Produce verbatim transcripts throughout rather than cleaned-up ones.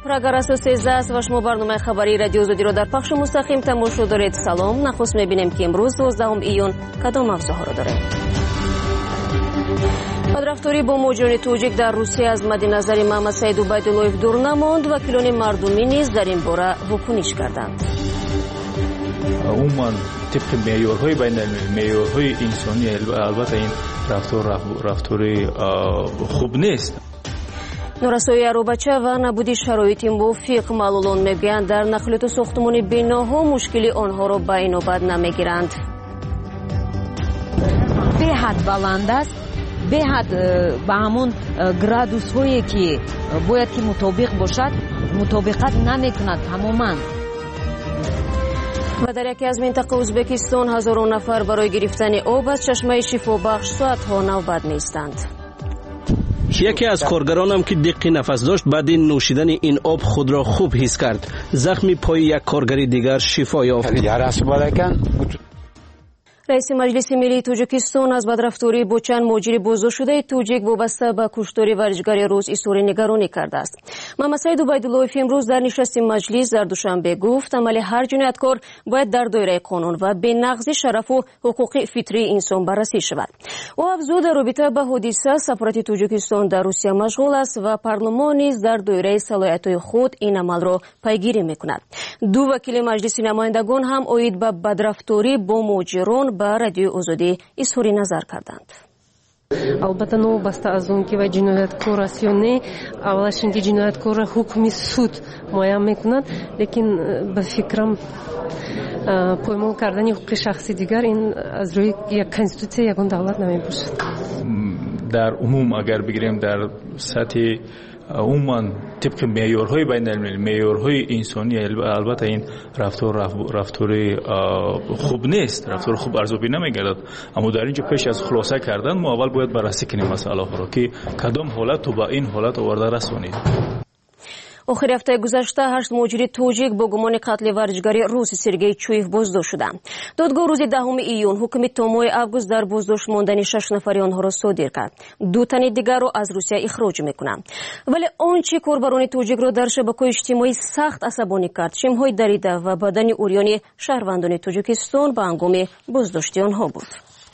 прогресс سیزده است و شما برنامه خبری رادیو آزادی را در پخش مستقیم تماشا دارید. سلام. نخست می‌بینیم که امروز دوازدهم ایون کدام موضوعها را داریم. بدرفتاری با مهاجران توجیک در روسیه از مد نظر محمد سعید عبیداللهیف دور نماند. وکیلان مردمی نیز در این باره واکنش کردند. عموما طبق معیارهای بین‌المللی، معیارهای انسانی، البته این رفتار رفتاری خوب نیست. نورسایی اروبچه و نبودی شرایط موافق معلولان میگویند در نقلیات ساختمانی بناها مشکلی آنها را به اینابت نمیگیرند. به حد بلند است، به حد به همون گرادوس هایی که باید که مطابق باشد مطابقت نمیکند تماما. و در یکی از منطقه ازبکستان هزاران نفر برای گرفتن آب از چشمه شفابخش ساعتها نوبت نیستند. یکی از کارگرانم که دق نفس داشت بعد نوشیدن این آب خود را خوب حس کرد. زخم پای یک کارگری دیگر شفا یافت. رئیس مجلس ملی توجیکستان از بدرفتاری با چند مهاجر بازداشت شده توجیک وابسته به کشتاری ورزشکار روس اظهار نگرانی کرده است. محمد سعید عبیداللهیف امروز در نشست مجلس در دوشنبه گفت عمل هر جنایتکار باید در دایره قانون و به نقض شرف و حقوق فطری انسان بررسی شود. او افزود در رابطه با حادثه سفارت توجیکستان در روسیه مشغول است و پارلمان نیز در دایره صلاحیت‌های خود این عمل را پیگیری می‌کند. دو وکیل مجلس نمایندگان هم اوید به بدرفتاری با مهاجران با رادیو آزادی اظهار نظر کردند. البته نو بسته از اون که و جنایتکار است یا نه، اولش اینکه جنایتکار حکم سود معین میکنند، لیکن به فکرم پایمال کردن حقوق شخصی دیگر این از روی یک کنستیتوسیه یگان دولت نمیباشد. در عموم اگر بگیریم در سطح عموما طبق معیارهای بین‌المللی، معیارهای انسانی، البته این رفتار رفتاری خوب نیست، رفتار خوب ارزیابی نمیگردد. اما در اینجا پیش از خلاصه کردن ما اول باید بررسی کنیم مسئله ها را که کدام حالت تو با این حالت آورده رسانید. آخر هفته گذشته هشت مهاجر توجیک با گمان قتل ورزشکار روس سرگئی چویف بازداشت شدند. دادگاه روز دهم ایون حکم تا ماه آگوست در بازداشت ماندن شش نفری آنها را صادر کرد. دو تن دیگر را از روسیه اخراج میکنند. ولی آنچه کاربران توجیک را در شبکه‌های اجتماعی سخت عصبانی کرد شمهای دریده و بدن عریان شهروندان توجیکستان به هنگام بازداشت آنها بود.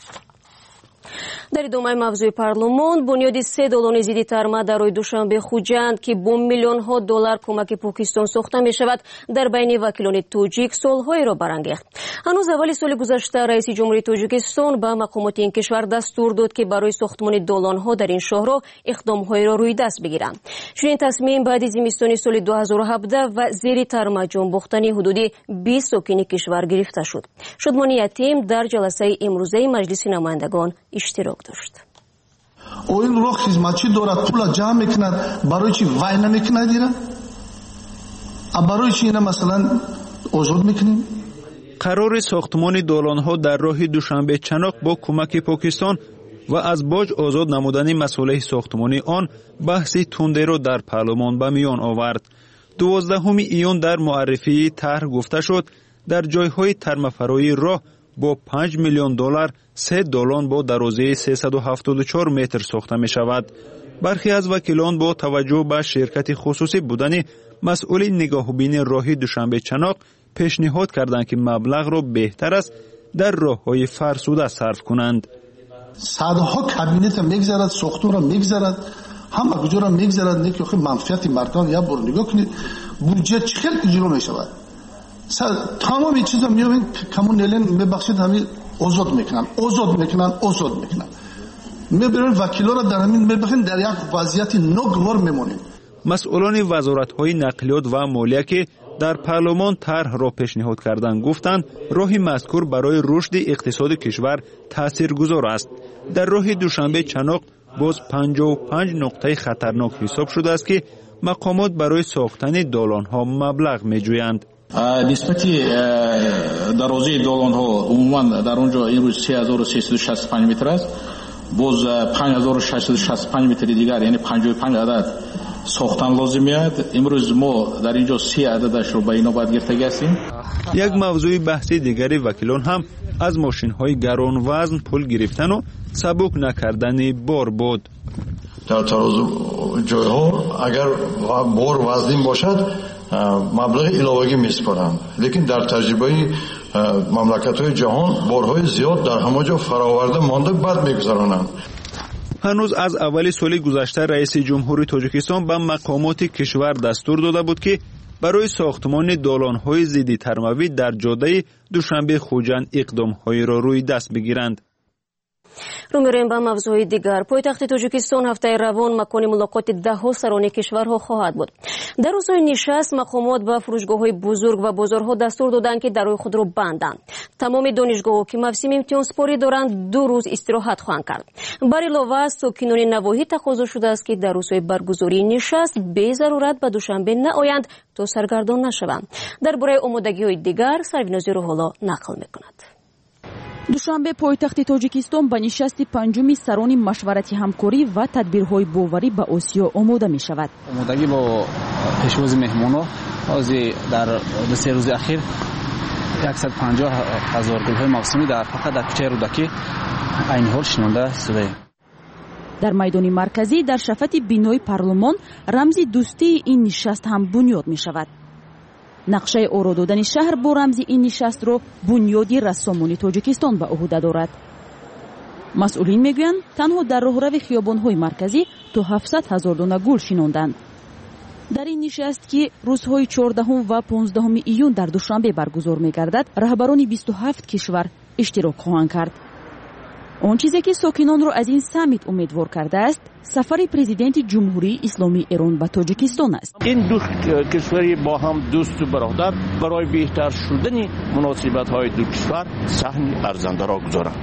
در ادامه موضوع پارلمان بنیاد سه دالان زیدی ترما در روز دوشنبه خوجند که با میلیون ها دلار کمک پاکستان ساخته می شود در بین وکیلان توجیک سالهای را برانگیخت. هنوز اول سال گذشته رئیس جمهوری توجیکستان به مقامات این کشور دستور داد که برای ساختمان دالان ها در این شهر اقدام های را روی دست بگیرند. چنین تصمیم بعد از زمستان سال دو هزار و هفده و زیر ترما جان باختن حدودی بیست ساکن کشور گرفته شد. شادمانی یتیم در جلسه امروزه مجلس نمایندگان اشتراک داشت. این رو خدمتچی دارد پول جمع میکند برای چی وای نمیکند دیره؟ برای چی اینا مثلا آزاد میکنیم؟ قرار ساختمان دالان‌ها در راه دوشنبه چناق با کمک پاکستان و از باج آزاد نمودن مسئله ساختمانی آن بحثی تنده را در پارلمان به میان آورد. دوازدهم ایون در معرفی طرح گفته شد در جایهای ترمه‌فرایی راه با پنج میلیون دلار سه دالان با درازی سیصد و هفتاد و چهار متر ساخته می شود. برخی از وکیلان با توجه به شرکت خصوصی بودن مسئول نگاهبین راه دوشنبه چناق پیشنهاد کردند که مبلغ را بهتر است در راههای فرسوده صرف کنند. صدها کابینت میگذارد، ساختمان را میگذارد، همه کجا را میگذارد، نه که منفعت مردم یا بر نگاه کنید بودجه چقدر اجرا می شود. تمام این چیزا میابین کمون نلین میبخشید همین آزاد میکنن آزاد میکنن آزاد میکنن میبرن وکیلا را در همین میبخین در یک وضعیت ناگوار میمونیم. مسئولان وزارت‌های نقلیات و مالیه که در پارلمان طرح را پیشنهاد کردند گفتند راه مذکور برای رشد اقتصاد کشور تاثیرگذار است. در راه دوشنبه چناق باز پنجاه و پنج نقطه خطرناک حساب شده است که مقامات برای ساختن دالان‌ها مبلغ میجویند. نسبتی درازی دالان ها عموما در اونجا این روز سه هزار و سیصد و شصت و پنج متر است. باز پنج هزار و ششصد و شصت و پنج متر دیگر یعنی پنجاه و پنج عدد ساختن لازم میاد. امروز ما در اینجا سی عددش رو به اینا باید گرفتگی هستیم. یک موضوع بحثی دیگری وکیلان هم از ماشین های گران وزن پول گرفتن و سبک نکردن بار بود. در ترازو جایها اگر بار وزن باشد مبلغ الهوایی میسپارند، لیکن در تجربه مملکت‌های جهان بارهای زیاد در همه جا فراورده مانده بعد میگذرانند. هنوز از اول سال گذشته رئیس جمهوری تاجیکستان به مقامات کشور دستور داده بود که برای ساختمان دالان‌های ضد ترموی در جاده دوشنبه خوجند اقدام‌هایی را روی دست بگیرند. رو می‌رویم به موضوع دیگر. پایتخت تاجیکستان هفته روان مکان ملاقات ده‌ها سران کشورها خواهد بود. در روزهای نشست مقامات به فروشگاه‌های بزرگ و بازارها دستور دادند که درهای خود را بندند. تمام دانشگاه‌ها که موسم امتحان سپاری دارند دو روز استراحت خواهند کرد. بر علاوه از ساکنان نواحی تقاضا شده است که در روزهای برگزاری نشست بی ضرورت به دوشنبه نآیند تا سرگردان نشوند. درباره آمادگی‌های دیگر سروینازی رو حالا نقل می‌کند. دوشنبه پایتخت تاجیکستان به نشست پنجم سران مشورتی همکاری و تدبیرهای باوری به آسیا آماده می شود. آمادگی با پیشواز مهمانان از در دو سه روز اخیر صد و پنجاه هزار گل‌های موسمی در فقط در کوچه رودکی عین حال شنونده شده. در میدان مرکزی در شفت بینای پارلمان رمز دوستی این نشست هم بنیاد می شود. نقشه آرا دادن شهر با رمز این نشست را بنیادی رسامانی تاجیکستان به عهده دارد. مسئولین میگویند تنها در راهرو خیابان‌های مرکزی تا هفتصد هزار دانه گل شناندند. در این نشست که روزهای چهاردهم و پانزدهم ایون در دوشنبه برگزار می‌گردد، رهبران بیست و هفت کشور اشتراک خواهند کرد. آن چیزی که ساکنان را از این سمیت امیدوار کرده است، سفر پرزیدنت جمهوری اسلامی ایران به تاجیکستان است. این دو کشوری با هم دوست و برادر برای بهتر شدن مناسبت‌های دو کشور صحن ارزنده را گذارند.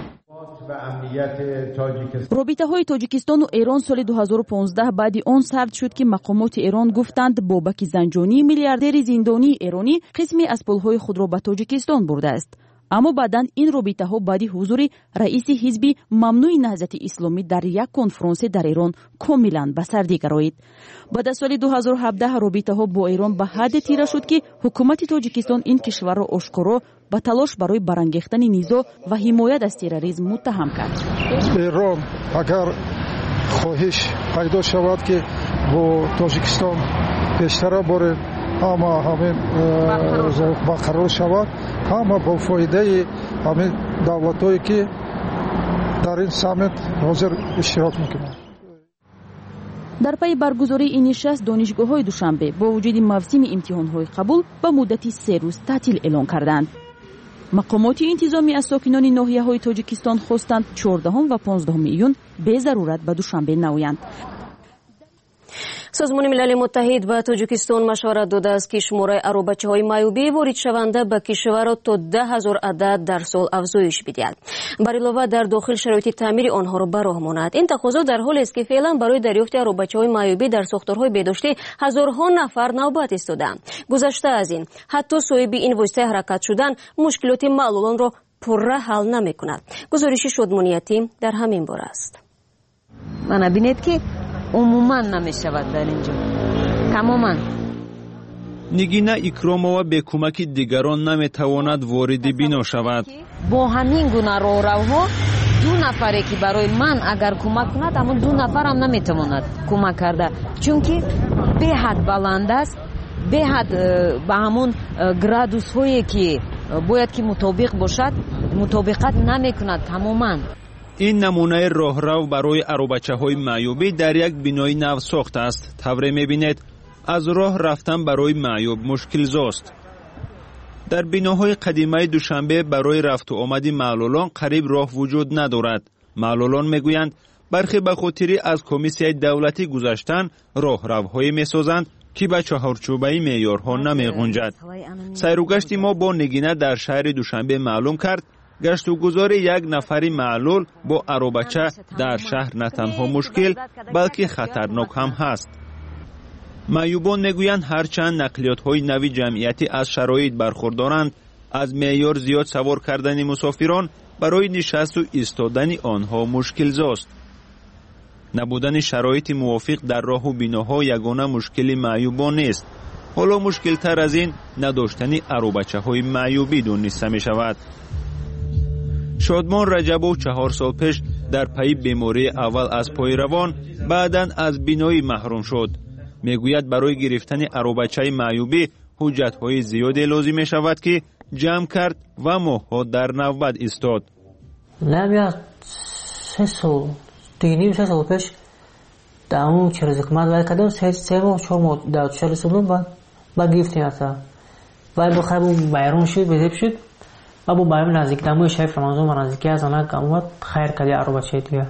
رابطه های تاجیکستان و ایران سال دو هزار و پانزده بعد آن سرد شد که مقامات ایران گفتند بابک زنجانی میلیاردر زندانی ایرانی قسمی از پولهای خود را به تاجیکستان برده است. اما بعداً این رابطه ها بعد حضور رئیس حزب ممنوع نهضت اسلامی در یک کنفرانس در ایران کاملا به سردی گرایید. بعد از سال دو هزار و هفده رابطه ها با ایران به حد تیره شد که حکومت تاجیکستان این کشور را آشکارا به تلاش برای برانگیختن نزاع و حمایت از تروریسم متهم کرد. ایران اگر خواهش پیدا شود که با تاجیکستان پیشتر بره اما همین برقرار شود، اما با فایده همین دولت‌هایی که در این سمیت حاضر اشتراک میکنند. در پی برگزاری این نشست دانشگاه‌های دوشنبه با وجود موسم امتحان‌های قبول به مدتی سه روز تعطیل اعلان کردند. مقامات انتظامی از ساکنان ناحیه‌های تاجیکستان خواستند چهاردهم و پانزدهم ایون به ضرورت به دوشنبه نآیند. سازمان ملل متحد به تاجیکستان مشورت داده است که شماره اروبچه‌های معیوبی وارد شونده به کشور تا ده هزار عدد در سال افزایش بدهد. بر علاوه در داخل شرایط تعمیر آنها را به راه ماند. این تقاضا در حالی است که فعلا برای دریافت اروبچه‌های معیوبی در ساختارهای بهداشتی هزارها نفر نوبت ایستادند. گذشته از این حتی صاحب این واسطه حرکت شدن مشکلات معلولان را پرره حل نمی‌کند. گزارش شادمانیتی در همین باره است. من ببینید که عموما نمی شود در اینجا تماما. نگینه اکرامова به کمک دیگران نمی تواند وارد بنا شود. با همین گونه راهروها دو نفری که برای من اگر کمک کند اما دو نفر هم نمی تواند کمک کرده، چون که به حد بلند است، به حد به همون گرادوس هایی که باید که مطابق باشد مطابقت نمی کند تماما. این نمونه راهرو برای اروبچه‌های معیوبی در یک بنای نو ساخته است. طوری می‌بینید از راه رفتن برای معیوب مشکل زاست. در بناهای قدیمی دوشنبه برای رفت و آمد معلولان قریب راه وجود ندارد. معلولان میگویند برخی به خاطر از کمیسیون دولتی گذشتن راهروهای میسازند که به چهارچوبه معیارها نمی‌گنجد. سیروگشت ما با نگینه در شهر دوشنبه معلوم کرد گشت و گذار یک نفری معلول با اروبچه در شهر نه تنها مشکل بلکه خطرناک هم هست. معیوبان میگویند هرچند نقلیات های نوی جمعیتی از شرایط برخوردارند، از معیار زیاد سوار کردن مسافران برای نشست و ایستادن آنها مشکل زاست. نبودن شرایط موافق در راه و بناها یگانه مشکل معیوبان نیست. حالا مشکل تر از این نداشتن اروبچه های معیوبی دانسته می شود. شادمان رجبو چهار سال پیش در پی بیماری اول از پای روان بعداً از بینایی محروم شد. میگوید برای گرفتن عروبچه معیوبی حجت‌های زیادی لازم می شود که جمع کرد و ماه‌ها در نوبت ایستاد. نمیاد سه سال دیگه سه سال پیش در اون چهار روز کمد باید کردم سه سه ماه چهار ماه در چهار سالم بعد بعد گرفتیم اصلا و بخیر بو بیرون شد بزرگ شد و بو بیرون نزدیک دموی شیف رمضان نزدیکی از آنها گموت خیر کردی عروبچه دیگه.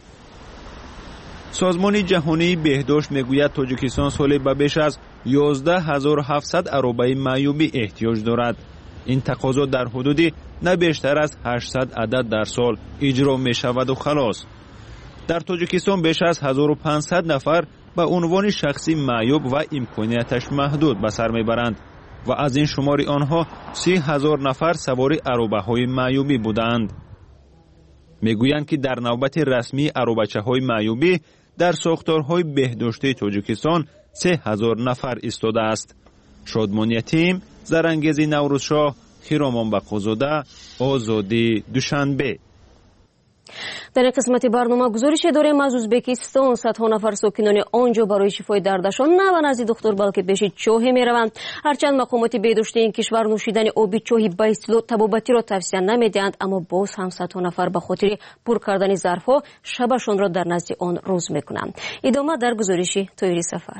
سازمان جهانی بهداشت میگوید تاجیکستان سالی به بیش از یازده هزار و هفتصد عروبه معیوبی احتیاج دارد. این تقاضا در حدود نه بیشتر از هشتصد عدد در سال اجرا می شود و خلاص. در تاجیکستان بیش از هزار و پانصد نفر به عنوان شخصی معیوب و امکانیتش محدود به سر میبرند و از این شمار آنها سی هزار نفر سواری عروبه های معیوبی بودند. میگویند که در نوبت رسمی عروبچه های معیوبی در ساختارهای بهداشتی تاجیکستان سه هزار نفر ایستاده است. شادمان یتیم، زرانگیزی نوروزشاه، خیرامان بقازاده، آزادی دوشنبه. در این قسمت برنامه گزارش داریم از ازبکستان. صدها نفر ساکنان آنجا برای شفای دردشان نه به نزد دکتر بلکه پیش چاه میروند. هرچند مقامات بهداشتی این کشور نوشیدن آب چاه با اصطلاح طبابتی را توصیه نمیدهند، اما باز هم صدها نفر به خاطر پر کردن ظرفها شبشان را در نزد آن روز میکنند. ادامه در گزارش طاهری سفر.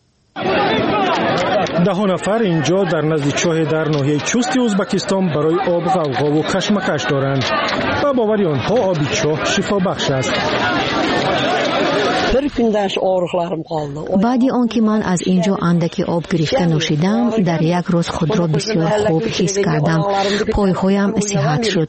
ده نفر اینجا در نزد چاه در ناحیه چوست ازبکستان برای آب غوغا و کشمکش دارند و باور آنها آب چاه شفا بخش است. بعد آنکه من از اینجا اندکی آب گرفته نوشیدم، در یک روز خود را بسیار خوب حس کردم. پایهایم صحت شد.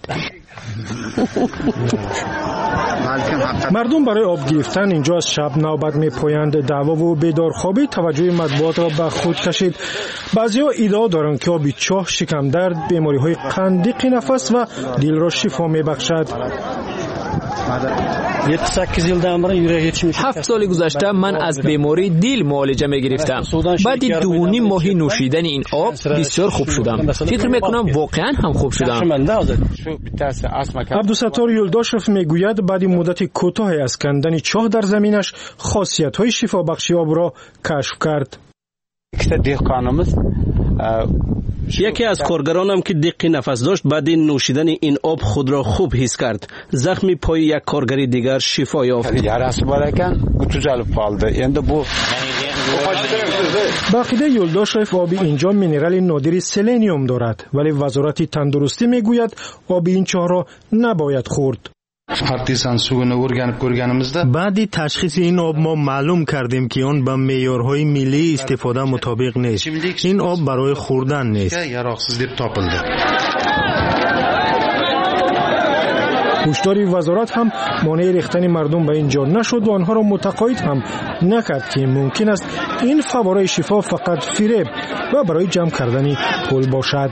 مردم برای آب گرفتن اینجا از شب نوبت می‌پایند. دعوا و بیدارخوابی توجه مطبوعات را به خود کشید. بعضی‌ها ادعا دارند که آب چاه شکم درد، بیماری‌های قند، ضیق نفس و دل را شفا می‌بخشد. هفت سال گذشته من از بیماری دل معالجه می گرفتم. بعد دو و نیم ماهی نوشیدن این آب بسیار خوب شدم. فکر میکنم واقعا هم خوب شدم. عبدالستار یلداشف میگوید بعد مدت کوتاهی از کندن چاه در زمینش خاصیت‌های شفا بخشی آب را کشف کرد. یکی از کارگرانم که دق نفس داشت بعد نوشیدن این آب خود را خوب حس کرد. زخم پای یک کارگر دیگر شفا یافت. با عقیده یلداشف آب اینجا مینرال نادری سلنیوم دارد، ولی وزارت تندرستی میگوید آب این چاه را نباید خورد. بعد تشخیص این آب ما معلوم کردیم که آن با معیارهای ملی استفاده مطابق نیست. این آب برای خوردن نیست. هشدار وزارت هم مانع ریختن مردم به اینجا نشد و آنها را متقاعد هم نکرد که ممکن است این فواره شفا فقط فریب و برای جمع کردن پول باشد.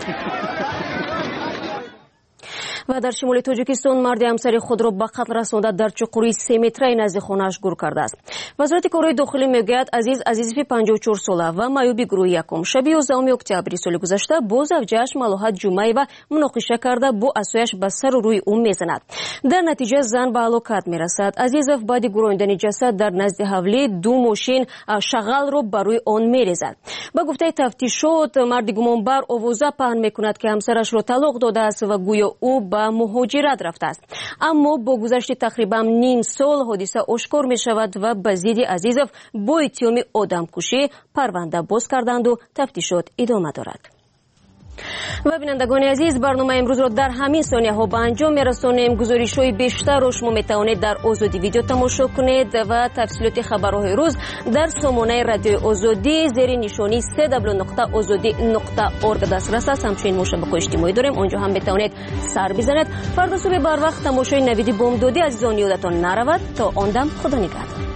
و در شمال تاجیکستان مرد همسر خود را به قتل رسانده در چقوری سه متری نزد خانه‌اش گور کرده است. وزارت کارهای داخلی میگوید عزیز عزیزی پنجاه و چهار ساله و معیوبی گروه یکم شب یازدهم اکتبر سال گذشته با زوجه‌اش ملاحت جمعه مناقشه کرده با عصایش به سر و روی او میزند. در نتیجه زن به هلاکت میرسد. عزیزов بعد گرویدن جسد در نزد حولی دو ماشین شغل را بروی آن میریزد. با گفته تفتیشات مرد گمانبر آوازه پهن میکند که همسرش را طلاق داده است و گویا او به مهاجرت رفته است. اما با گذشت تقریبا نیم سال حادثه آشکار می شود و به ضد عزیزов با اتهام آدمکشی پرونده باز کردند و تفتیشات ادامه دارد. و بینندگان عزیز برنامه امروز را در همین ثانیه ها به انجام میرسانیم. گزارش های بیشتر را شما میتوانید در آزادی ویدیو تماشا کنید و تفصیلات خبرهای روز در سامانه رادیو آزادی زیر نشانی سه دبلیو نقطه آزادی نقطه اورگ دسترس است. همچنین ما شبکه اجتماعی داریم، آنجا هم میتوانید سر بزنید. فردا صبح بر وقت تماشای نوید بامدادی عزیزان یادتان نرود. تا آن دم خدا نگهدار.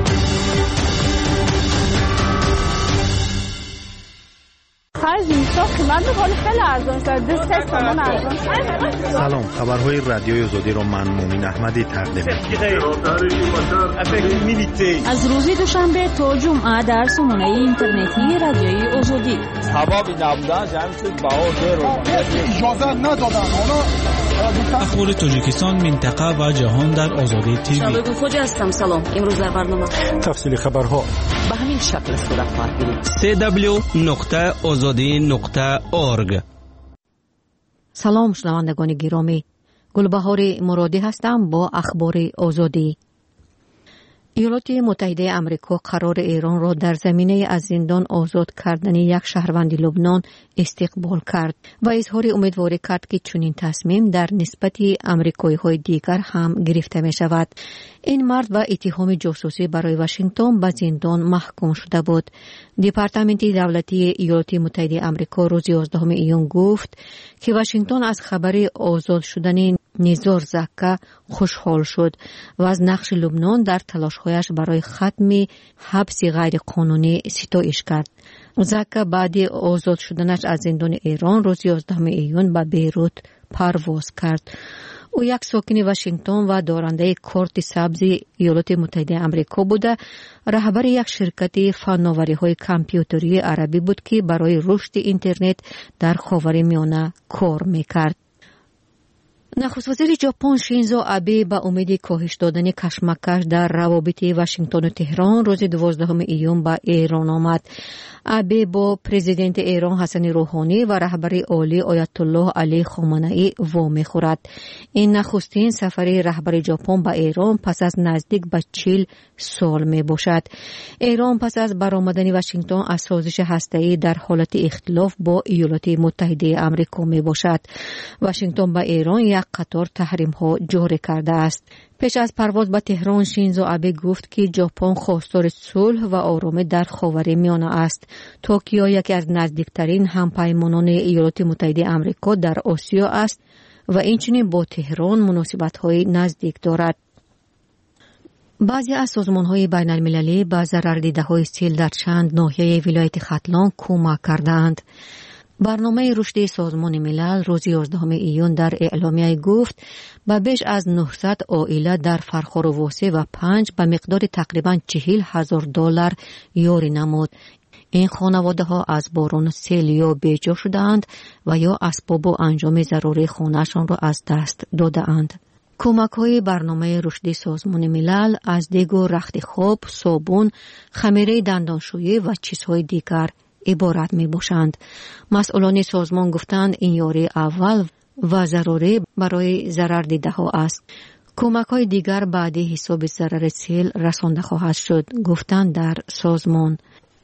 Faz isso. قیمت می‌کنه خیلی ارزان شد. دو سه تومن ارزان شد. سلام، خبرهای رادیوی آزادی رو من مومین احمدی تقدیم می‌کنم. از روز دوشنبه تا جمعه در سامانه اینترنتی رادیوی آزادی. ثوابی نبودن جمع شد باور رو اجازه ندادن. اخبار تاجیکستان، منطقه و جهان در آزادی تیوی. شباب خوش هستم. سلام. امروز در برنامه تفصیل خبرها به همین شکل صورت خواهد گرفت. سی دبلیو نقطه آزادی نقطه اورگ. سلام شنوندگان گرامی، گلبهار مرادی هستم با اخبار آزادی. ایالات متحده آمریکا قرار ایران را در زمینه از زندان آزاد کردن یک شهروند لبنان استقبال کرد و اظهار امیدواری کرد که چنین تصمیم در نسبت آمریکایی های دیگر هم گرفته می شود. این مرد و اتهام جاسوسی برای واشنگتن به زندان محکوم شده بود. دپارتمنت دولتی ایالات متحده آمریکا روز یازدهم ایون گفت که واشنگتن از خبر آزاد شدن نیزار زکا خوشحال شد و از نقش لبنان در تلاش‌هایش برای ختم حبس غیر قانونی ستایش کرد. زکا بعد آزاد شدنش از زندان ایران روز یازدهم ایون به بیروت پرواز کرد. او یک ساکن واشنگتن و دارنده کارت سبز ایالات متحده آمریکا بوده، رهبر یک شرکت فناوری‌های کامپیوتری عربی بود که برای رشد اینترنت در خاورمیانه کار می‌کرد. نخست وزیر ژاپن شینزو آبه با امید کاهش دادن کشمکش در روابط واشنگتن و تهران روز دوازدهم ایون به ایران آمد. آبه با پرزیدنت ایران حسن روحانی و رهبر عالی آیت الله علی خامنه‌ای وامی خورد. این نخستین سفر رهبر ژاپن به ایران پس از نزدیک به چهل سال می باشد. ایران پس از برآمدن واشنگتن از سازش هسته‌ای در حالت اختلاف با ایالات متحده آمریکا می باشد. واشنگتن به ایران یک قطار تحریم ها جاری کرده است. پیش از پرواز به تهران شینزو آبه گفت که ژاپن خواستار صلح و آرامش در خاورمیانه است. توکیو یکی از نزدیکترین همپیمانان ایالات متحده آمریکا در آسیا است و اینچنین با تهران مناسبت‌های نزدیک دارد. بعضی از سازمان‌های بین‌المللی به ضرردیده‌های سیل در چند ناحیه ولایت ختلان کمک کردند. برنامه رشد سازمان ملل روز یازدهم ایون در اعلامیه گفت به بیش از نهصد عائله در فرخار واسع و پنج به مقدار تقریباً چهل هزار دلار یاری نمود. این خانواده ها از باران سیل یا بیجا شدند و یا اسباب و انجام ضروری خانه‌شان را از دست دادند. کمک های برنامه رشد سازمان ملل از دیگ و رخت خواب، صابون، خمیره دندانشویی و چیزهای دیگر عبارت می باشند. مسئولان سازمان گفتند این یاری اول و ضروری برای ضرردیده ها است. کمک های دیگر بعد حساب ضرر سیل رسانده خواهد شد، گفتند در سازمان.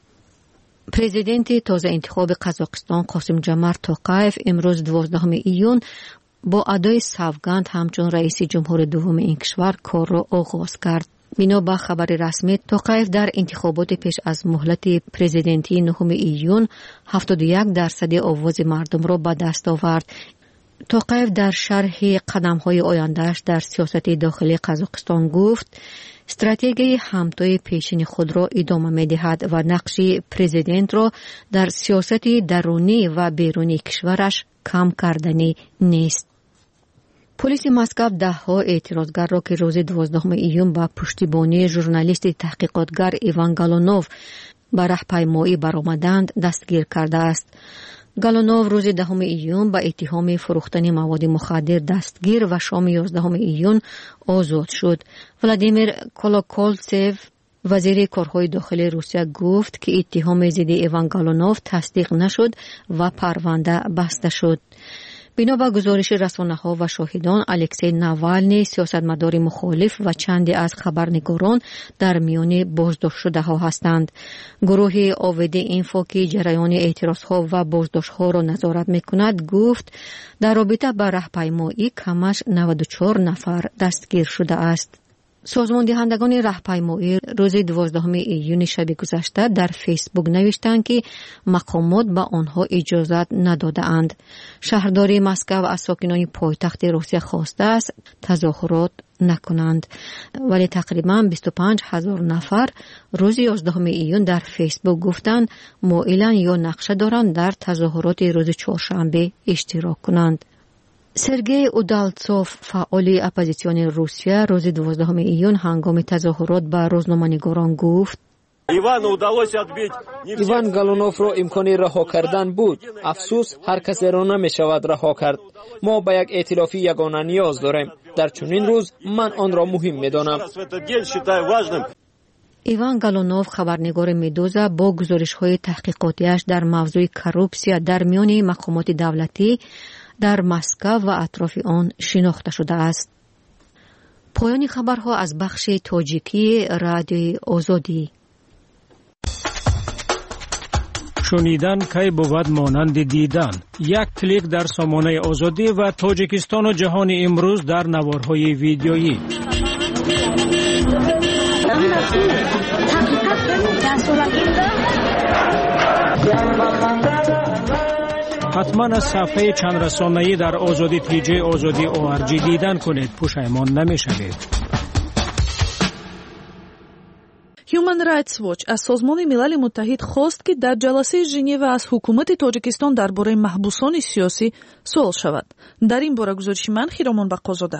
پرزیدنت تازه انتخاب قزاقستان قاسم جمال توقایف امروز دوازدهم ایون با ادای سوگند همچون رئیس جمهور دوم این کشور کار را آغاز کرد. بنا به خبر رسمی توقایف در انتخابات پیش از مهلت پرزیدنتی نهم ایون هفتاد و یک درصد آواز مردم را به دست آورد. توقایف در شرح قدم‌های آینده‌اش در سیاست داخلی قزاقستان گفت استراتژی همتای پیشین خود را ادامه می‌دهد و نقش پرزیدنت را در سیاست درونی و بیرونی کشورش کم کردنی نیست. پلیس مسکو ده ها اعتراضگر را که روز دوازدهم ایون با پشتیبانی ژورنالیست تحقیقاتگر ایوان گالونوف به راهپیمایی برآمدند دستگیر کرده است. گالونوف روز دهم ایون با اتهام فروختن مواد مخدر دستگیر و شام یازدهم ایون آزاد شد. ولادیمیر کولوکولتسف وزیر کارهای داخلی روسیه گفت که اتهام ضد ایوان گالونوف تصدیق نشد و پرونده بسته شد. بنا به گزارش رسانه‌ها و شاهدان، الکسی ناوالنی سیاستمدار مخالف و چندی از خبرنگاران در میان بازداشت شده ها هستند. گروه آویدی اینفو که جریان اعتراضها و بازداشت‌ها را نظارت می‌کند گفت در رابطه با راهپیمایی کمش نود و چهار نفر دستگیر شده است. سازمان دهندگان راهپیمایی روز دوازدهم ایون شب گذشته در فیسبوک نوشتند که مقامات به آنها اجازت نداده‌اند. شهرداری مسکو از ساکنان پایتخت روسیه خواسته است تظاهرات نکنند. ولی تقریبا بیست و پنج هزار نفر روز یازدهم ایون در فیسبوک گفتند مایلند یا نقشه دارند در تظاهرات روز چهارشنبه اشتراک کنند. سرگئی اودالتسوف فعال اپوزیسیون روسیه روز دوازدهم ایون هنگام تظاهرات با روزنامه‌نگاران گفت ایوان گالونوف را امکانی رها کردن بود. افسوس هر کسی را نمی شود رها کرد. ما به یک ائتلافی یگانه نیاز داریم. در چنین روز من آن را مهم می دانم. ایوان گالونوف خبرنگار مدوزا با گزارش‌های تحقیقاتیش در موضوع کروپسیا در میان مقامات دولتی در مسکو و اطراف آن شناخته شده است. پایان خبرها از بخش تاجیکی رادیوی آزادی. شنیدن کی بود مانند دیدن. یک کلیک در سامانه آزادی و تاجیکستان و جهان امروز در نوارهای ویدیویی. حتما از صفحه چند رسانه‌ای در آزادی تیجی آزادی او ار جی دیدن کنید. پشیمان نمی‌شوید. Human Rights Watch از سازمان ملل متحد خواست که در جلسه ژنو از حکومت تاجیکستان درباره محبوسان سیاسی سوال شود. در این باره گزارش من خیرامان بقازاده.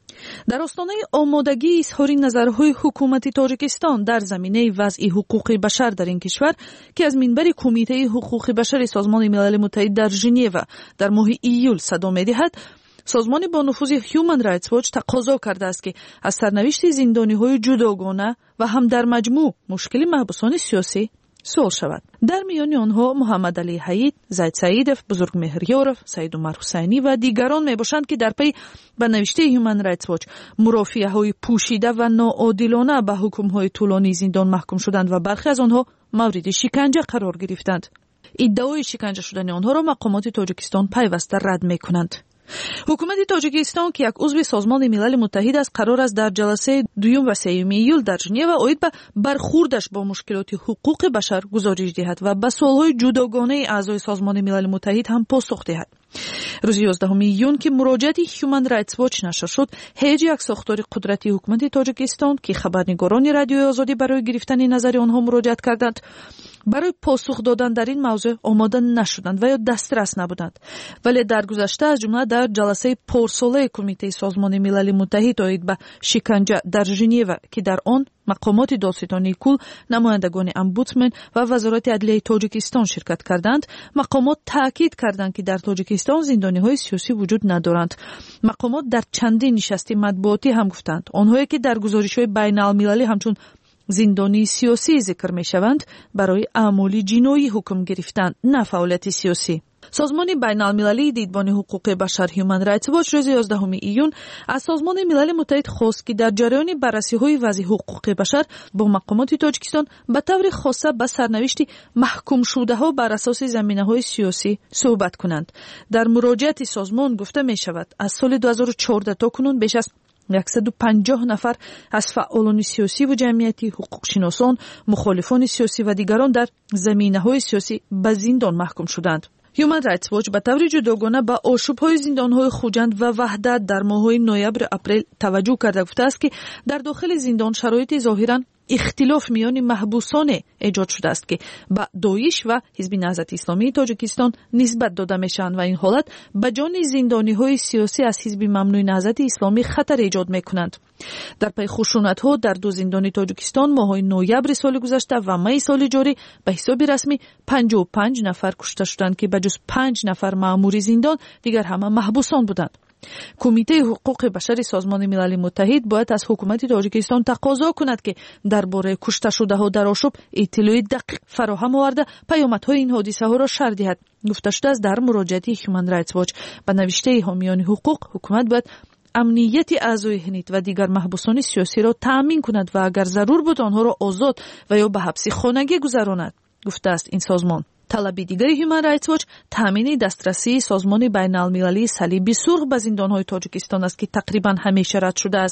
در آستانه آمادگی اظهار نظرهای حکومت تاجیکستان در زمینه وضع حقوق بشر در این کشور که از منبر کمیته حقوق بشر سازمان ملل متحد در ژنو در ماه ایول صدا می‌دهد، سازمان با نفوذ Human Rights Watch تقاضا کرده است که از سرنوشت زندانی‌های جداگانه و هم در مجموع مشکل محبوسان سیاسی سوال شود. در میان آنها محمد علی حید، زید سعیدов، بزرگ مهریارov، سعید عمر حسینی و دیگران میباشند که در پی به نوشته Human Rights Watch مرافعه‌های پوشیده و ناعادلانه به حکم‌های طولانی زندان محکوم شدند و برخی از آنها مورد شکنجه قرار گرفتند. ادعای شکنجه شدن آنها را مقامات تاجیکستان پیوسته رد می‌کنند. حکومت تاجیکستان که یک عضو سازمان ملل متحد است قرار است در جلسه دوم و سوم ایول در ژنو اید به برخوردش با مشکلات حقوق بشر گزارش دهد و به سوالهای جداگانه اعضای سازمان ملل متحد هم پاسخ دهد. روز یازدهم ایون که مراجعه Human Rights Watch نشر شد، هیچ یک ساختار قدرتی حکومت تاجیکستان که خبرنگاران رادیوی آزادی برای گرفتن نظر آنها مراجعت کردند برای پاسخ دادن در این موضوع آماده نشدند و یا دسترس نبودند. ولی در گذشته از جمله در جلسه پرساله کمیته سازمان ملل متحد اید به شکنجه در ژنو که در آن مقامات دادستانی کل، نمایندگان امبودسمن و وزارت عدلیه تاجیکستان شرکت کردند، مقامات تاکید کردند که در تاجیکستان زندانی‌های سیاسی وجود ندارند. مقامات در چندین نشست مطبوعاتی هم گفتند آنهایی که در گزارش‌های بین‌المللی همچون زندانی سیاسی ذکر می‌شوند برای اعمال جنایی حکم گرفتند، نه فعالیت سیاسی. سازمان بین‌المللی دیدبان حقوق بشر Human Rights Watch روز یازدهم ایون از سازمان ملل متحد خواست که در جریان بررسی‌های وضع حقوق بشر با مقامات تاجیکستان به طور خاص به سرنوشت محکوم شده‌ها بر اساس زمینه‌های سیاسی صحبت کنند. در مراجعه سازمان گفته می‌شود از سال دو هزار و چهارده تا کنون بیش از صد و پنجاه نفر از فعالان سیاسی و جمعیتی، حقوقشناسان، مخالفان سیاسی و دیگران در زمینه‌های سیاسی به زندان محکوم شدند. Human Rights Watch به طور جداگانه به آشوب‌های زندان‌های خوجند و وحدت در ماه‌های نوامبر اپریل توجه کرده گفته است که در داخل زندان شرایط ظاهراً اختلاف میان محبوسان ایجاد شده است که با داعش و حزب نهضت اسلامی تاجیکستان نسبت داده میشن و این حالت به جان زندانی‌های سیاسی از حزب ممنوع نهضت اسلامی خطر ایجاد میکنند. در پی خشونت‌ها در دو زندان تاجیکستان ماه‌های نوامبر سال گذشته و می سال جاری به حساب رسمی پنجاه و پنج نفر کشته شدند که بجز پنج نفر مأمور زندان دیگر همه محبوسان بودند. کمیته حقوق بشر سازمان ملل متحد باید از حکومت تاجیکستان تقاضا کند که درباره کشته شده‌ها در آشوب اطلاع دقیق فراهم آورده پیامدهای این حادثه‌ها را شرح دهد. گفته شده است در مراجعه Human Rights Watch به نوشته حامیان حقوق، حکومت باید امنیت اعضای هنیت و دیگر محبوسان سیاسی را تأمین کند و اگر ضرور بود آنها را آزاد و یا به حبس خانگی گذراند. گفته است این سازمان. طلب دیگر Human Rights Watch تامین دسترسی سازمان بین‌المللی صلیب سرخ به زندان‌های تاجیکستان است که تقریبا همیشه رد شده است.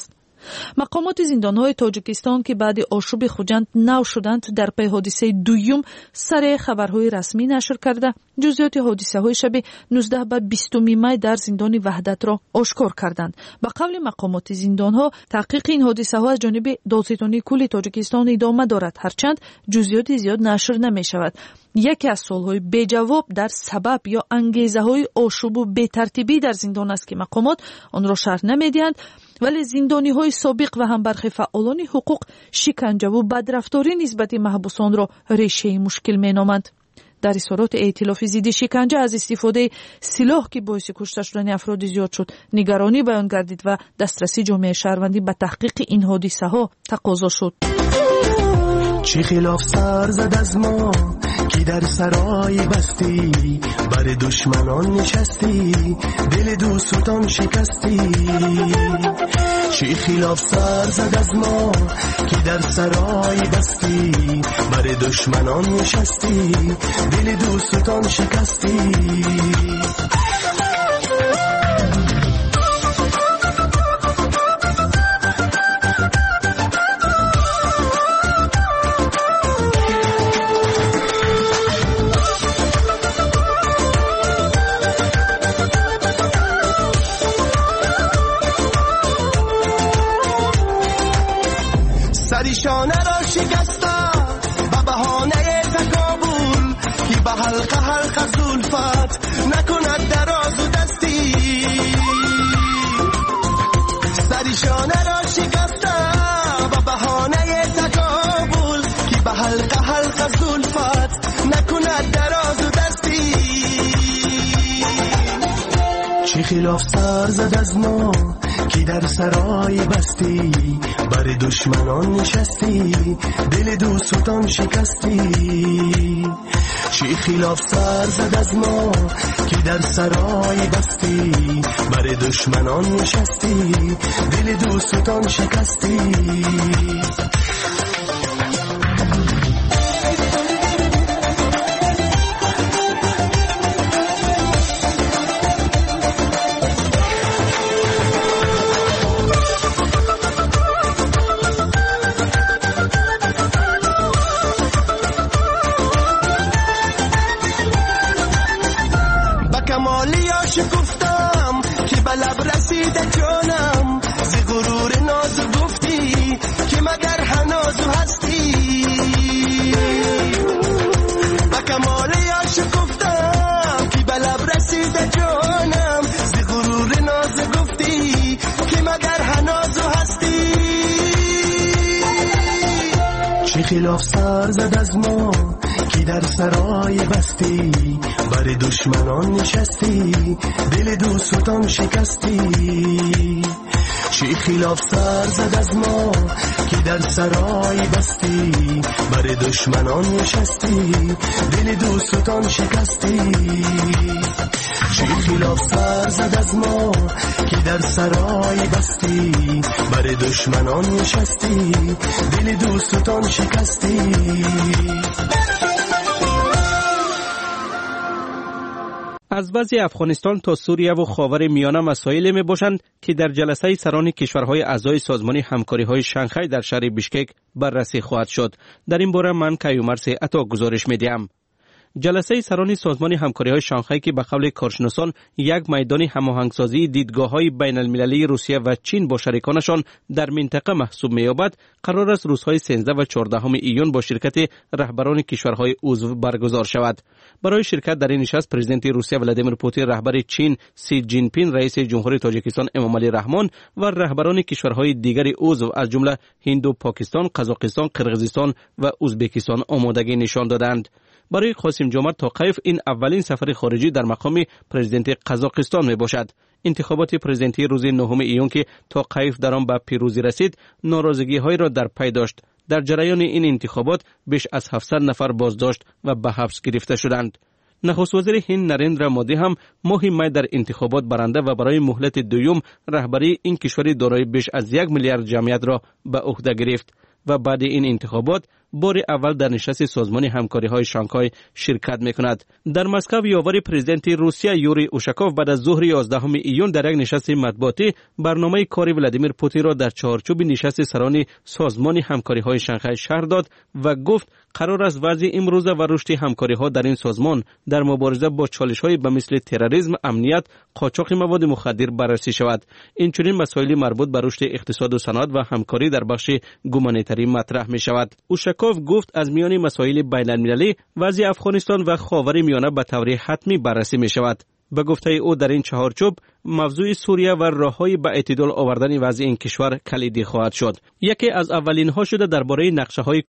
مقامات زندان‌های تاجیکستان که بعد آشوب خوجند نو شدند در پی حادثه دوم سر خبرهای رسمی نشر کرده جزئیات حادثه‌های شب نوزده به بیست می در زندان وحدت را آشکار کردند. به قول مقامات زندان‌ها تحقیق این حادثه‌ها از جانب دادستانی کل تاجیکستان ادامه دارد، هرچند جزئیات زیاد نشر نمی‌شود. یکی از سوال‌های بی‌جواب در سبب یا انگیزه‌های آشوب و بی‌ترتیبی در زندان است که مقامات آن را شرح نمی‌دهند، ولی زندانی‌های سابق و هم برخی فعالان حقوق شکنجه و بدرفتاری نسبت محبوسان را ریشه مشکل می‌نامند. در اظهارات ائتلاف ضد شکنجه از استفاده سلاح که باعث کشته شدن افراد زیاد شد نگرانی بیان گردید و دسترسی جامعه شهروندی به تحقیق این حادثه‌ها تقاضا شد. چه خلاف سر زد از ما که در سرای بستی، بر دشمنان نشستی، دل دوستان شکستی. چه خلاف سر زد از ما که در سرای بستی، بر دشمنان نشستی، دل دوستان شکستی. سریشانه را شکسته به بهانه تکابل که به حلقه حلقه زلفت نکند دراز و دستی. سریشانه را شکسته به بهانه تکابل که به حلقه حلقه زلفت نکند دراز و دستی. چه خلاف سر زد از ما که در سرای بستی، بر دشمنان نشستی، دل دوستان شکستی. چه خلاف سر زد از ما که در سرای بستی، بر دشمنان نشستی، دل دوستان شکستی. شکفتم که به لب رسیده جانم، ز غرور ناز گفتی که مگر هنازو هستی. به کمال یا شکفتم که به لب رسیده جانم، ز غرور ناز گفتی که مگر هنازو هستی. چه خلاف سر زد از ما که در سرای بستی، بر دشمنان نشستی، دل دوستان شکستی. چه خلاف سر زد از ما که در سرای بستی، بر دشمنان نشستی، دل دوستان شکستی. چه خلاف سر زد از ما که در سرای بستی، بر دشمنان نشستی، دل دوستان شکستی. از وضع افغانستان تا سوریه و خاور میانه مسائلی می باشند که در جلسه سران کشورهای اعضای سازمان همکاری‌های شانگهای در شهر بیشکک بررسی خواهد شد. در این باره من کیومرث عطا گزارش می‌دهم. جلسه سران سازمان همکاری‌های شانگهای که به قول کارشناسان یک میدان هماهنگسازی دیدگاه‌های بین‌المللی روسیه و چین با شریکانشان در منطقه محسوب می‌یابد، قرار است روزهای سیزده و چهاردهم ایون با شرکت رهبران کشورهای عضو برگزار شود. برای شرکت در این نشست پرزیدنت روسیه ولادیمیر پوتین، رهبر چین سی جین پین، رئیس جمهوری تاجیکستان امامعلی رحمان و رهبران کشورهای دیگر عضو از جمله هند و پاکستان، قزاقستان، قرقیزستان و ازبکستان آمادگی نشان دادند. برای قاسم جمعت توقیف این اولین سفر خارجی در مقام پرزیدنت قزاقستان می باشد. انتخابات پرزیدنتی روز نهم ایون که توقیف در آن به پیروزی رسید، ناراضگی های را در پی داشت. در جریان این انتخابات بیش از هفتصد نفر بازداشت و به حبس گرفته شدند. نخست وزیر هند نریندرا مودی هم ماه می در انتخابات برنده و برای مهلت دوم رهبری این کشور دارای بیش از یک میلیارد جمعیت را به عهده گرفت و بعد این انتخابات بار اول در نشست سازمان همکاری های شانگهای شرکت میکند. در مسکو یاور پرزیدنت روسیه یوری اوشاکوف بعد از ظهر یازدهم ایون در یک نشست مطبوعاتی برنامه کاری ولادیمیر پوتین را در چارچوب نشست سران سازمان همکاری های شانگهای شرح داد و گفت قرار است وضع امروزه و رشد همکاری ها در این سازمان در مبارزه با چالش های به مثل تروریسم، امنیت، قاچاق مواد مخدر بررسی شود. این چنین مسائل مربوط به رشد اقتصاد و صنعت و همکاری در بخش گومانیتری مطرح می شود. اوشاکوف گفت از میان مسائل بین المللی وضع افغانستان و خاور میانه به طور حتمی بررسی می شود. به گفته او در این چهارچوب موضوع سوریه و راههای به اعتدال آوردن وضع این کشور کلیدی خواهد شد. یکی از اولین ها شده درباره نقشه های